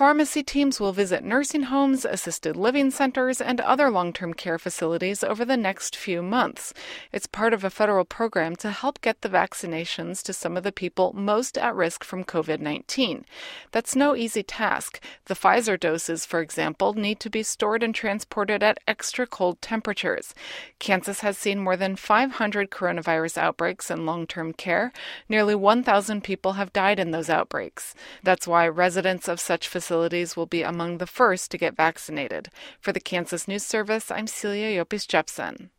Pharmacy teams will visit nursing homes, assisted living centers, and other long-term care facilities over the next few months. It's part of a federal program to help get the vaccinations to some of the people most at risk from COVID-19. That's no easy task. The Pfizer doses, for example, need to be stored and transported at extra cold temperatures. Kansas has seen more than 500 coronavirus outbreaks in long-term care. Nearly 1,000 people have died in those outbreaks. That's why residents of such facilities will be among the first to get vaccinated. For the Kansas News Service, I'm Celia Yopis Jepson.